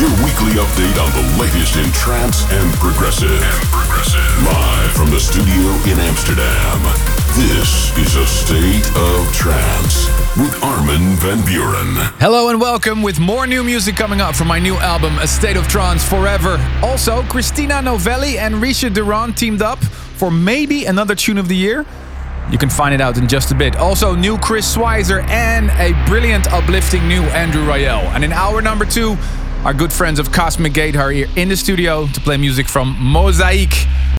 Your weekly update on the latest in trance and progressive. Live from the studio in Amsterdam. This is A State of Trance with Armin van Buuren. Hello and welcome with more new music coming up from my new album A State of Trance Forever. Also, Christina Novelli and Risha Durant teamed up for maybe another tune of the year. You can find it out in just a bit. Also, new Chris Schweizer and a brilliant, uplifting new Andrew Rayel. And in hour number 2, our good friends of Cosmic Gate are here in the studio to play music from Mosaic.